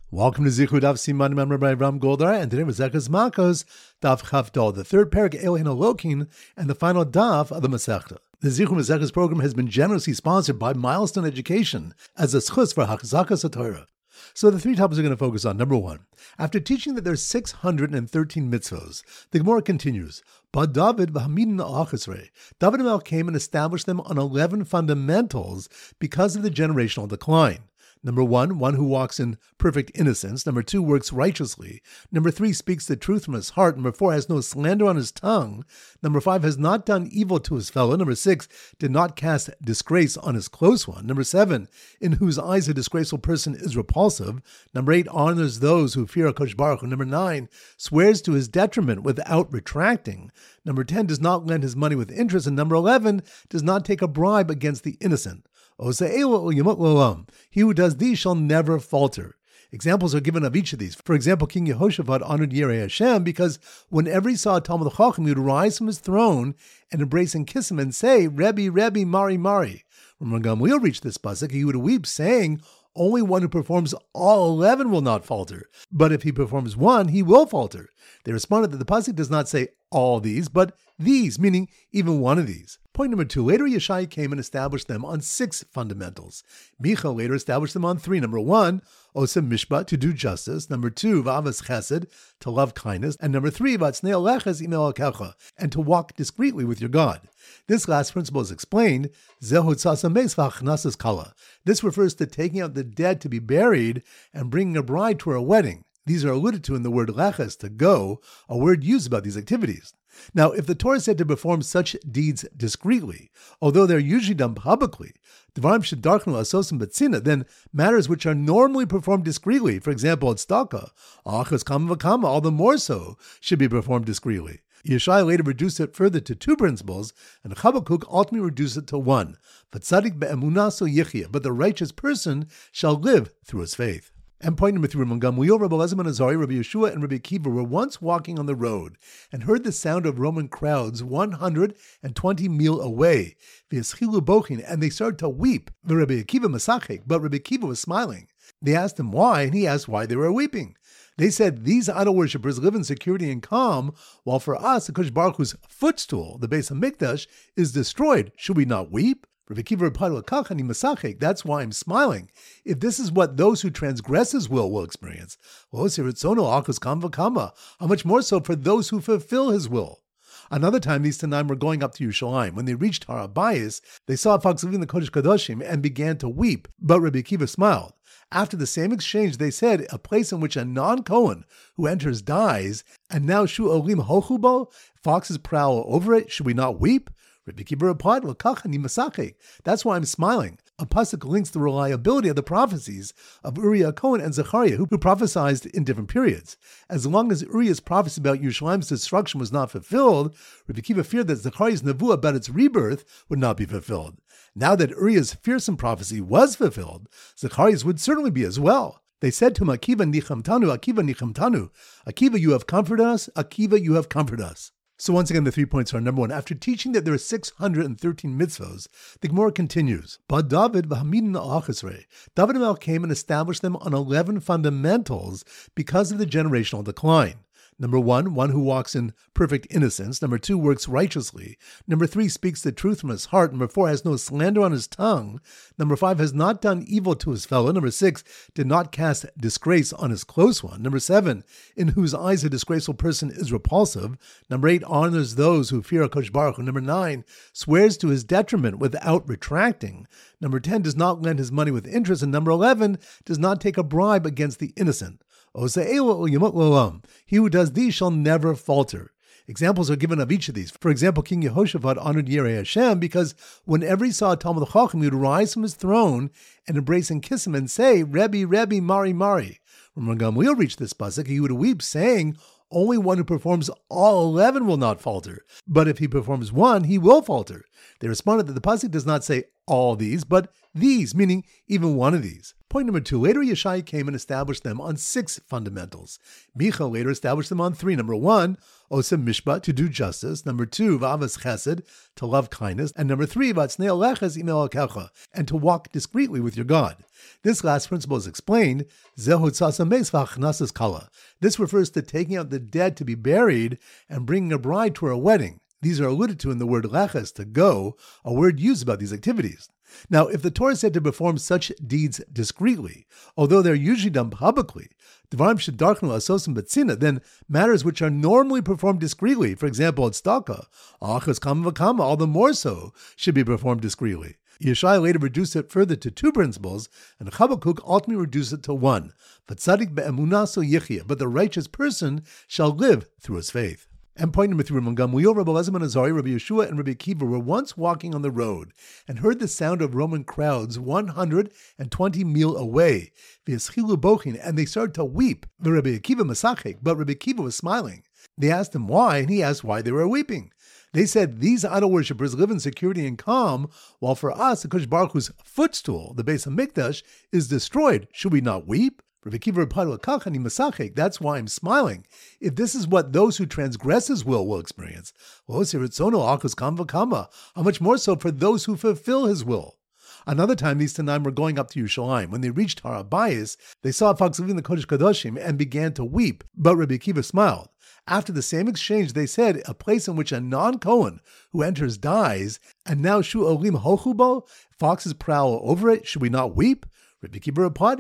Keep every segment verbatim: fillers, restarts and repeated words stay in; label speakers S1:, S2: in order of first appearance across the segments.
S1: Welcome to Zichud Daf Siman Member by Ram Goldar, and today was Zekas Makos Daf Chavdol, the third parak Elohin Elokin, and the final Daf of the Masechta. The Zichud Maseches program has been generously sponsored by Milestone Education as a schus for Hachzakas HaTorah. So the three topics we're going to focus on. Number one, after teaching that there's six hundred thirteen mitzvos, the Gemara continues, But David v'hamidin achesrei. David Melech came and established them on eleven fundamentals because of the generational decline. Number one, one who walks in perfect innocence. Number two, works righteously. Number three, speaks the truth from his heart. Number four, has no slander on his tongue. Number five, has not done evil to his fellow. Number six, did not cast disgrace on his close one. Number seven, in whose eyes a disgraceful person is repulsive. Number eight, honors those who fear HaKadosh Baruch Hu. Number nine, swears to his detriment without retracting. Number ten, does not lend his money with interest. And number eleven, does not take a bribe against the innocent. He who does these shall never falter. Examples are given of each of these. For example, King Yehoshaphat honored Yirei Hashem because whenever he saw a Talmud Chacham, he would rise from his throne and embrace and kiss him and say, Rebbe, Rebbe, Mari, Mari. When Gamliel reached this pasuk, he would weep, saying, only one who performs all eleven will not falter. But if he performs one, he will falter. They responded that the pasuk does not say all these, but these, meaning even one of these. Point number two, later Yeshai came and established them on six fundamentals. Micha later established them on three. Number one, Osem Mishpat, to do justice. Number two, V'avas Chesed, to love kindness. And number three, V'atznei aleches im Elokecha, and to walk discreetly with your God. This last principle is explained, Zehu tzasam beis v'achnasas kala. This refers to taking out the dead to be buried and bringing a bride to her wedding. These are alluded to in the word leches, to go, a word used about these activities. Now, if the Torah said to perform such deeds discreetly, although they're usually done publicly, dvarim shedarchnu asosim betzina, then matters which are normally performed discreetly, for example, tzedakah, achas kama v'kama, all the more so, should be performed discreetly. Yeshai later reduced it further to two principles, and Habakkuk ultimately reduced it to one. V'tzadik be'emunaso yichya, but the righteous person shall live through his faith. And point number three, Ramon Gamliel, Rabbi Elazar ben Azariah, Rabbi Yeshua, and Rabbi Akiva were once walking on the road and heard the sound of Roman crowds one hundred twenty mil away. V'yeschilu bochin, and they started to weep. Rabbi Akiva masachek, but Rabbi Akiva was smiling. They asked him why, and he asked why they were weeping. They said, these idol worshippers live in security and calm, while for us, the HaKadosh Baruch Hu's footstool, the Beis HaMikdash, is destroyed. Should we not weep? Rabbi Akiva replied, that's why I'm smiling. If this is what those who transgress his will will experience, how much more so for those who fulfill his will. Another time, these Tanaim were going up to Yerushalayim. When they reached Har Habayis, they saw folks living in the Kodesh Kadoshim and began to weep. But Rabbi Akiva smiled. After the same exchange, they said, a place in which a non-Kohen who enters dies, and now Shu Olim Hochubo, foxes prowl over it, should we not weep? Rabbi Akiva replied, that's why I'm smiling. A pasuk links the reliability of the prophecies of Uriah Cohen and Zechariah, who prophesied in different periods. As long as Uriah's prophecy about Yerushalayim's destruction was not fulfilled, Rabbi Akiva feared that Zechariah's nevuah about its rebirth would not be fulfilled. Now that Uriah's fearsome prophecy was fulfilled, Zechariah's would certainly be as well. They said to him, Akiva nichamtanu, Akiva nichamtanu. Akiva, you have comforted us. Akiva, you have comforted us. So once again, the three points are, number one, after teaching that there are six hundred thirteen mitzvos, the Gemara continues, But David v'hamidin achesrei. David Melech came and established them on eleven fundamentals because of the generational decline. Number one, one who walks in perfect innocence. Number two, works righteously. Number three, speaks the truth from his heart. Number four, has no slander on his tongue. Number five, has not done evil to his fellow. Number six, did not cast disgrace on his close one. Number seven, in whose eyes a disgraceful person is repulsive. Number eight, honors those who fear HaKadosh Baruch Hu. Number nine, swears to his detriment without retracting. Number ten, does not lend his money with interest. And number eleven, does not take a bribe against the innocent. He who does these shall never falter. Examples are given of each of these. For example, King Yehoshaphat honored Yirei Hashem because whenever he saw a Talmud Chacham, he would rise from his throne and embrace and kiss him and say, Rebbe, Rebbe, Mari, Mari. When Gamliel reached this pasuk, he would weep, saying, only one who performs all eleven will not falter. But if he performs one, he will falter. They responded that the pasuk does not say all these, but these, meaning even one of these. Point number two, later Yeshai came and established them on six fundamentals. Micha later established them on three. Number one, Osem Mishpat, to do justice. Number two, V'avas Chesed, to love kindness. And number three, V'atznei aleches im Elokecha, and to walk discreetly with your God. This last principle is explained, Zehu tzasa meis v'achnasas kala. This refers to taking out the dead to be buried and bringing a bride to her wedding. These are alluded to in the word leches, to go, a word used about these activities. Now, if the Torah said to perform such deeds discreetly, although they're usually done publicly, dvarim shedarchnu asosim betzina, then matters which are normally performed discreetly, for example, tzedakah, achas kama v'kama, all the more so, should be performed discreetly. Yeshai later reduced it further to two principles, and Habakkuk ultimately reduced it to one. V'tzadik be'emunah so yichya, but the righteous person shall live through his faith. And point number three, Rabbi Gamliel, Rabbi Elazar ben Azariah, Rabbi Yeshua, and Rabbi Akiva were once walking on the road and heard the sound of Roman crowds one hundred twenty mil away. V'yeschilu bochin, and they started to weep. Rabbi Akiva masachek, but Rabbi Akiva was smiling. They asked him why, and he asked why they were weeping. They said, these idol worshippers live in security and calm, while for us, the Kodesh Baruch Hu's footstool, the Beis HaMikdash, is destroyed. Should we not weep? Rabbi Akiva replied, that's why I'm smiling. If this is what those who transgress his will will experience, how much more so for those who fulfill his will? Another time, these Tanaim were going up to Yerushalayim. When they reached Har HaBayis, they saw folks leaving the Kodesh Kadoshim and began to weep. But Rabbi Akiva smiled. After the same exchange, they said, a place in which a non-Kohen who enters dies, and now Shu Olim Hochubo, foxes prowl over it, should we not weep? Rabbi Akiva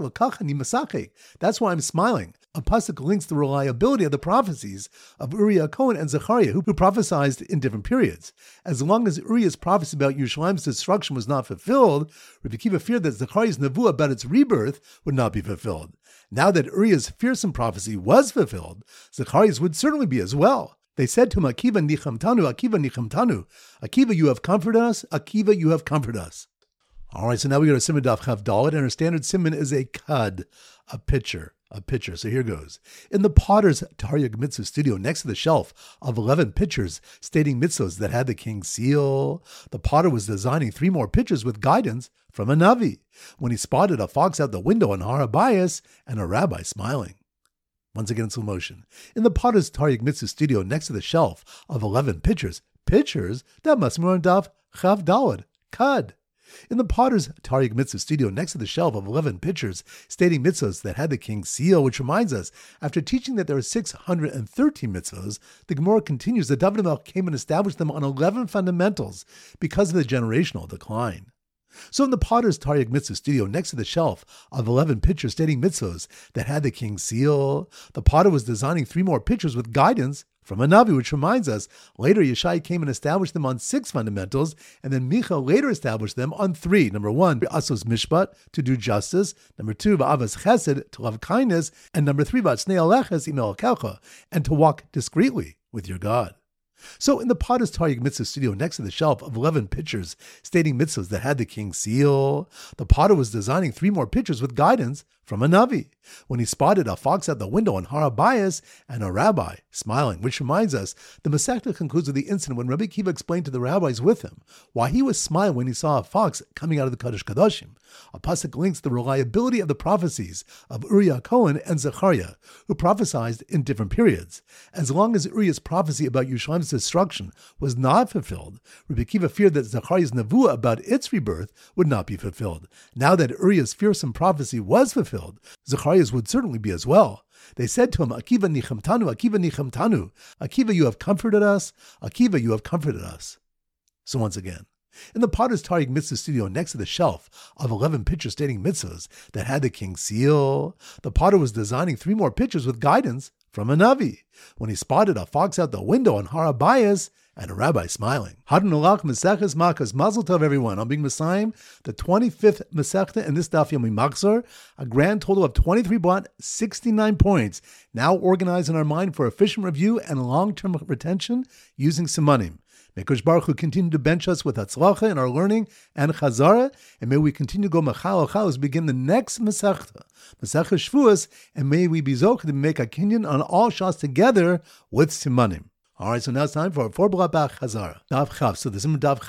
S1: replied, that's why I'm smiling. A pasuk links the reliability of the prophecies of Uriah Cohen and Zechariah, who prophesied in different periods. As long as Uriah's prophecy about Yerushalayim's destruction was not fulfilled, Rabbi Akiva feared that Zechariah's nevuah about its rebirth would not be fulfilled. Now that Uriah's fearsome prophecy was fulfilled, Zechariah's would certainly be as well. They said to him, Akiva nichamtanu, Akiva nichamtanu. Akiva, you have comforted us. Akiva, you have comforted us. All right, so now we go to Siman Daf Chav Dalet, and our standard Siman is a kad, a pitcher, a pitcher. So here goes. In the Potter's Taryag Mitzvah studio, next to the shelf of eleven pitchers stating mitzvahs that had the king's seal, the potter was designing three more pitchers with guidance from a Navi, when he spotted a fox out the window on Har HaBayis and a rabbi smiling. Once again in slow motion. In the Potter's Taryag Mitzvah studio, next to the shelf of eleven pitchers, pitchers, that must be on Daf Chav Dalet, kad. In the Potter's Taryag Mitzvah studio, next to the shelf of eleven pitchers stating mitzvahs that had the king's seal, which reminds us, after teaching that there are six hundred thirteen mitzvahs, the Gemara continues that David HaMelech came and established them on eleven fundamentals because of the generational decline. So in the Potter's Taryag Mitzvah studio, next to the shelf of eleven pitchers stating mitzvahs that had the king's seal, the potter was designing three more pitchers with guidance from a Navi, which reminds us, later Yeshai came and established them on six fundamentals, and then Micha later established them on three. Number one, Asos Mishpat, to do justice. Number two, V'avas Chesed, to love kindness. And number three, V'atznei aleches im Elokecha, and to walk discreetly with your God. So in the Potter's Taryag Mitzvah studio, next to the shelf of eleven pitchers stating mitzvahs that had the king's seal, the potter was designing three more pitchers with guidance from a Navi, when he spotted a fox out the window on Har HaBayis and a rabbi smiling, which reminds us, the Masechta concludes with the incident when Rabbi Akiva explained to the rabbis with him why he was smiling when he saw a fox coming out of the Kodesh Kadoshim. A pasuk links the reliability of the prophecies of Uriah Cohen and Zechariah, who prophesied in different periods. As long as Uriah's prophecy about Yerushalayim's destruction was not fulfilled, Rabbi Akiva feared that Zechariah's nevuah about its rebirth would not be fulfilled. Now that Uriah's fearsome prophecy was fulfilled, Zechariah's would certainly be as well. They said to him, Akiva nichamtanu, Akiva nichamtanu. Akiva, you have comforted us. Akiva, you have comforted us. So once again, in the Potter's Taryag Mitzvah studio, next to the shelf of eleven pitchers stating mitzvahs that had the king's seal, the potter was designing three more pitchers with guidance from a Navi, when he spotted a fox out the window on Har HaBayis and a rabbi smiling. Hadron Alach Maseches Makas. Mazel Tov, everyone. I'm being Messiah, the twenty-fifth Masechta in this Daf Yomi Machzor, a grand total of twenty-three blot, sixty-nine points, now organized in our mind for efficient review and long-term retention using Simanim. May Kodesh Baruch Hu continue to bench us with Hatzlacha in our learning and Chazara, and may we continue to go Machal Achal as we begin the next Masechta, Masechta Shvuos, and may we be zocheh to make a kinyan on all Shas together with Simanim. All right, so now it's time for our four blot back Chazara. Daf Chav. So the Siman Daf Chav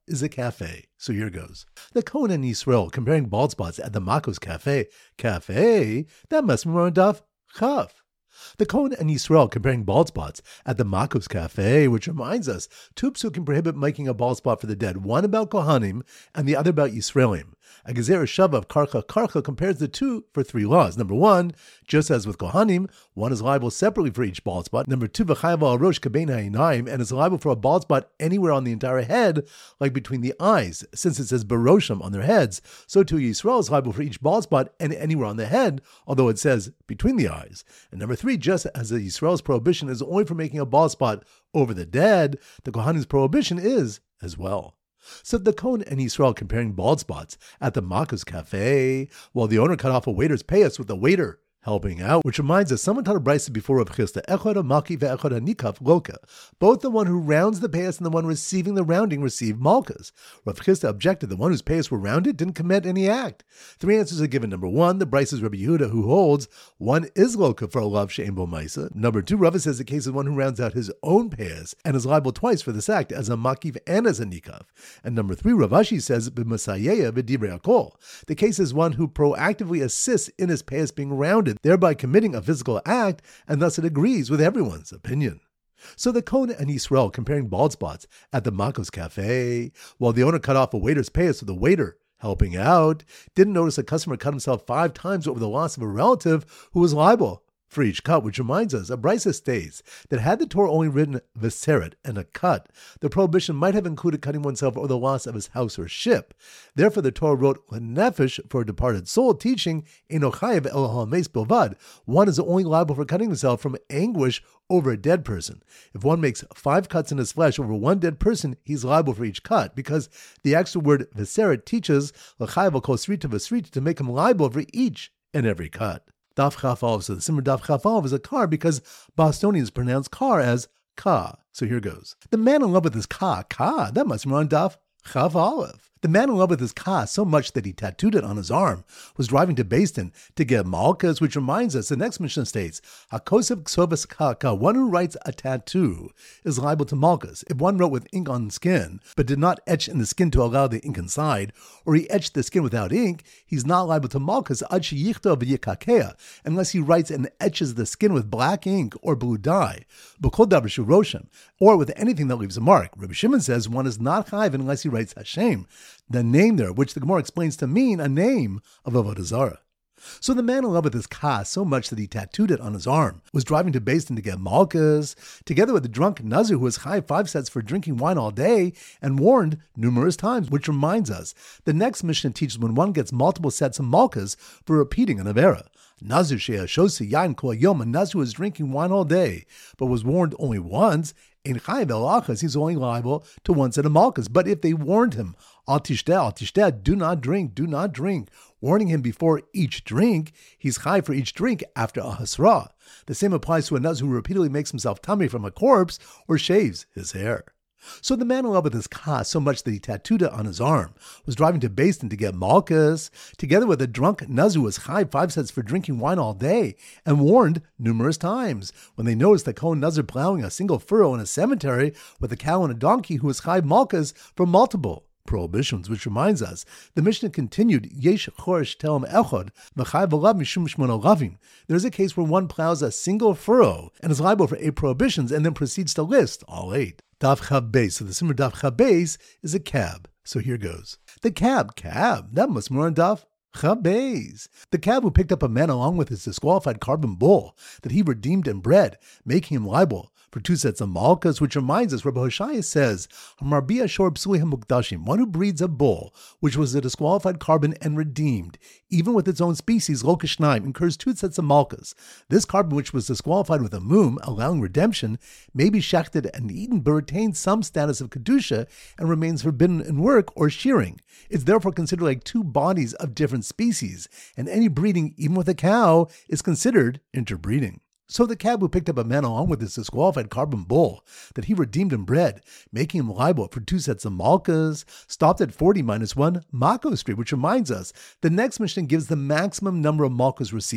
S1: is a cafe. So here goes. The Kohen and Yisrael comparing bald spots at the Makos Cafe. Cafe? That must be on Daf Chaf. The Kohen and Yisrael comparing bald spots at the Makos Cafe, which reminds us, two psukim prohibit making a bald spot for the dead, one about Kohanim and the other about Yisraelim. A Gezer Shava of Karcha Karcha compares the two for three laws. Number one, just as with Kohanim, one is liable separately for each bald spot. Number two, V'chayav al rosh kabein ha'inayim, and is liable for a bald spot anywhere on the entire head, like between the eyes. Since it says Baroshim on their heads, so too Yisrael is liable for each bald spot and anywhere on the head, although it says between the eyes. And number three, just as the Yisrael's prohibition is only for making a bald spot over the dead, the Kohanim's prohibition is as well. So the Kohen and Yisrael comparing bald spots at the Makos Cafe, while the owner cut off a waiter's payas with the waiter helping out, which reminds us, someone taught a brisa before Rav Chisda, Echad HaMaki ve'Echad HaNikaf Loka. Both the one who rounds the payas and the one receiving the rounding receive malkas. Rav Chisda objected the one whose payas were rounded didn't commit any act. Three answers are given. Number one, the brisa is Rabbi Yehuda, who holds one is Loka for a love she'ein bo maisa. Number two, Rava says the case is one who rounds out his own payas and is liable twice for this act, as a makiv and as a nikaf. And number three, Rav Ashi says b'masayeya v'divrei hakol. The case is one who proactively assists in his payas being rounded, thereby committing a physical act, and thus it agrees with everyone's opinion. So the Kohen and Yisrael comparing bald spots at the Makos Cafe, while the owner cut off a waiter's payas with the waiter helping out, didn't notice a customer cut himself five times over the loss of a relative who was liable for each cut, which reminds us, a brisa states that had the Torah only written veseret and a cut, the prohibition might have included cutting oneself or the loss of his house or ship. Therefore, the Torah wrote lenefesh for a departed soul, teaching eino chayev el ha'mes bilvad. One is only liable for cutting himself from anguish over a dead person. If one makes five cuts in his flesh over one dead person, he's liable for each cut, because the extra word veseret teaches l'chayev al kol srita v'srita to make him liable for each and every cut. Daf Chaf Aleph. So the Simmer Daf Chaf Aleph is a car because Bostonians pronounce car as ka. So here goes. The man in love with his ka, ka, that must be on Daf Chaf Aleph. The man in love with his ka so much that he tattooed it on his arm was driving to Beis Din to get malkas, which reminds us, the next Mishnah states, Hakosev ksovas ka, one who writes a tattoo is liable to malkas. If one wrote with ink on skin, but did not etch in the skin to allow the ink inside, or he etched the skin without ink, he's not liable to malkas ad sheyichto v'yikakea, unless he writes and etches the skin with black ink or blue dye, b'kol davar shu roshem, or with anything that leaves a mark. Rabbi Shimon says one is not chayiv unless he writes Hashem, the name there, which the Gemara explains to mean a name of Avodah Zarah. So the man in love with his ka so much that he tattooed it on his arm was driving to Beis Din to get malkas, together with the drunk Nazir who was chayiv five sets for drinking wine all day and warned numerous times, which reminds us, the next Mishnah teaches when one gets multiple sets of malkas for repeating an avera. Nazir she'ah shosi yain kol yom, a Nazir was drinking wine all day, but was warned only once. In chayiv el achas, he's only liable to one set of malkas. But if they warned him, al tishteh, al tishteh, do not drink, do not drink, warning him before each drink, he's chayiv for each drink after a hasra. The same applies to a Nazir who repeatedly makes himself tummy from a corpse or shaves his hair. So the man in love with his ka so much that he tattooed it on his arm was driving to Beis Din to get malkas, together with a drunk Nazir who was chayiv five sets for drinking wine all day, and warned numerous times when they noticed the Kohen Nazir plowing a single furrow in a cemetery with a cow and a donkey who was chayiv malkas for multiple prohibitions, which reminds us, the Mishnah continued, Yesh chorish telem echad, v'chayiv alav mishum shmona lavim. There's a case where one plows a single furrow and is liable for eight prohibitions and then proceeds to list all eight. Daf Chaf Beis. So the Simmer Daf Chaf Beis is a cab. So here goes. The cab, cab, that must be on Daf Chaf Beis. The cab who picked up a man along with his disqualified carbon bull that he redeemed and bred, making him liable for two sets of malkas, which reminds us, Rabbi Hoshaya says, Hamarbia shor psulim mukdashim, one who breeds a bull, which was a disqualified carbon and redeemed, even with its own species, lokashnaim, incurs two sets of malkas. This carbon, which was disqualified with a mum, allowing redemption, may be shechted and eaten, but retains some status of kedusha and remains forbidden in work or shearing. It's therefore considered like two bodies of different species, and any breeding, even with a cow, is considered interbreeding. So the cab who picked up a man along with his disqualified carbon bull that he redeemed and bred, making him liable for two sets of malkas, stopped at forty minus one Mako Street, which reminds us, the next Mishnah gives the maximum number of malkas received.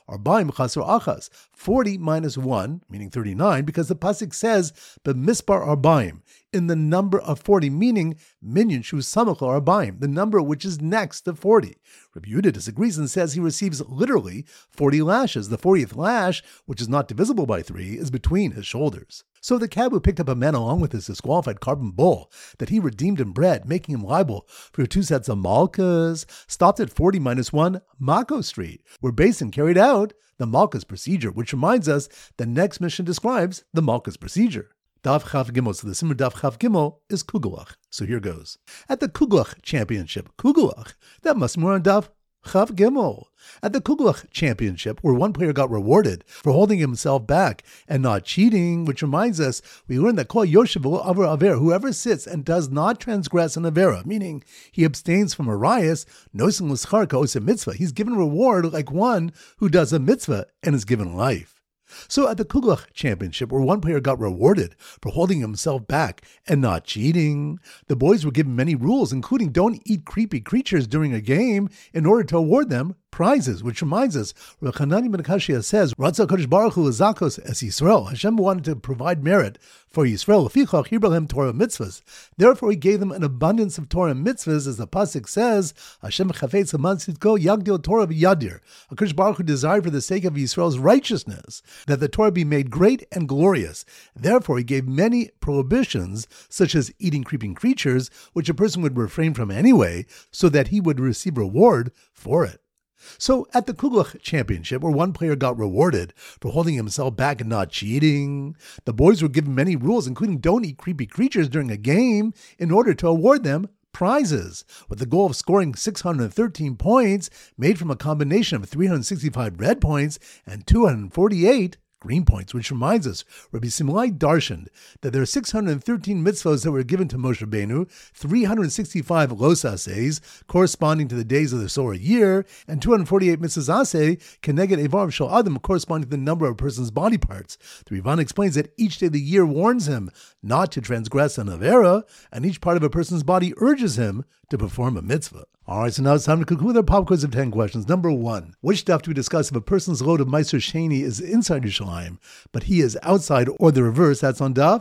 S1: Arbaim Chasar Achas. forty minus one, meaning thirty-nine, because the pasuk says, B'mispar Arbaim, in the number of forty, meaning Minyan Shu Samach Arbaim, the number which is next to forty. Rabbi Yehuda disagrees and says he receives literally forty lashes. The fortieth lash, which is not divisible by three, is between his shoulders. So the cab who picked up a man along with his disqualified carbon bull that he redeemed and bred, making him liable for two sets of malkas, stopped at forty minus one Mako Street, where Basin carried out the malkas procedure, which reminds us the next mission describes the malkas procedure. Daf Chav Gimel. So the Simmer Daf Chav Gimel is Kugelach. So here goes. At the Kugelach Championship, Kugelach, that must be more on Daf Chav Gimel. At the Kugelach Championship, where one player got rewarded for holding himself back and not cheating, which reminds us, we learned that Kol Yoshev Aver Aver, whoever sits and does not transgress an Avera, meaning he abstains from a rias, Nosim L'schar Ka'os a mitzvah, he's given reward like one who does a mitzvah and is given life. So at the Kugelach Championship, where one player got rewarded for holding himself back and not cheating, the boys were given many rules, including don't eat creepy creatures during a game in order to award them prizes, which reminds us, Rav Hanani ben Akashia says, Ratzah Kadosh Baruch Hu Zakos es Yisrael. Hashem wanted to provide merit for Yisrael. Lefichach Hibrahim Torah mitzvahs. Therefore, he gave them an abundance of Torah mitzvahs, as the pasuk says, Hashem chafetz l'man tzidko yagdil Torah v'yadir. Hakadosh Baruch Hu desired for the sake of Yisrael's righteousness that the Torah be made great and glorious. Therefore, he gave many prohibitions, such as eating creeping creatures, which a person would refrain from anyway, so that he would receive reward for it. So at the Kugelach Championship, where one player got rewarded for holding himself back and not cheating, the boys were given many rules, including don't eat creepy creatures during a game in order to award them prizes, with the goal of scoring six hundred thirteen points made from a combination of three hundred sixty-five red points and two hundred forty-eight green points, which reminds us, Rabbi Simlai darshaned that there are six hundred thirteen mitzvahs that were given to Moshe Rabbeinu, three hundred sixty-five los aseh, corresponding to the days of the solar year, and two hundred forty-eight mitzvahs aseh, keneged evar shel adam, corresponding to the number of a person's body parts. The Rivan explains that each day of the year warns him not to transgress an avera, and each part of a person's body urges him to perform a mitzvah. All right, so now it's time to conclude our pop quiz of ten questions. Number one, which stuff do we discuss if a person's load of Meiser Sheni is inside Yerushalayim, but he is outside, or the reverse? That's on Daf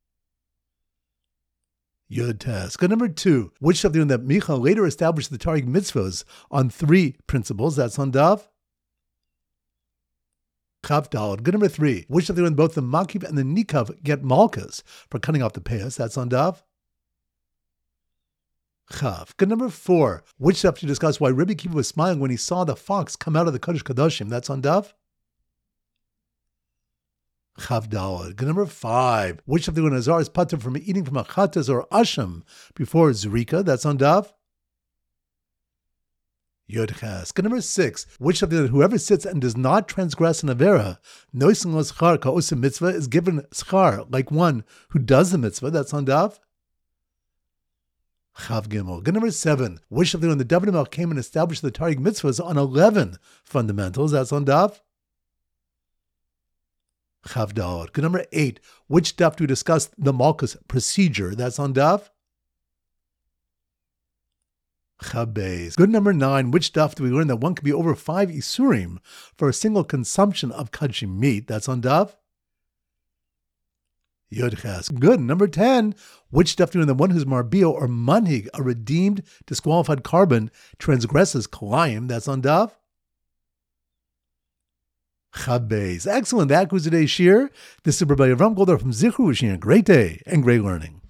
S1: Yud Tes. Good. Number two, which stuff do we know that Micha later established the Tariq mitzvahs on three principles? That's on Daf Chav Daled. Good. Number three, which stuff do we know both the Makiv and the Nikav get malkas for cutting off the payas? That's on Daf Chav. Good. Number four, which stuff to discuss why Rabbi Akiva was smiling when he saw the fox come out of the Kodesh Kadoshim? That's on Daf Chav Daled. Good. Number five, which stuff when Azar is patur from eating from a chatas or asham before Zrika? That's on Daf Yod Ches. Good. Number six, which stuff that whoever sits and does not transgress an avera, noising lo schar ka'osim mitzvah, is given schar like one who does the mitzvah? That's on Daf Chav Gimel. Good. Number seven, which of the when the David Melch came and established the Tariq mitzvahs on eleven fundamentals? That's on Daf Chav Daled. Good. Number eight, which daf do we discuss the Malkus procedure? That's on Daf Chav Beis. Good. Number nine, which daf do we learn that one can be over five isurim for a single consumption of kachim meat? That's on Daf Yod Ches. Good. Number ten, which stuff doing the one who's marbio or manhig, a redeemed, disqualified carbon, transgresses kalayim? That's on Daf Chav Beis. Excellent. That was today's shir. This is Rabbi Avram Goldar from Zichru, wishing you a great day and great learning.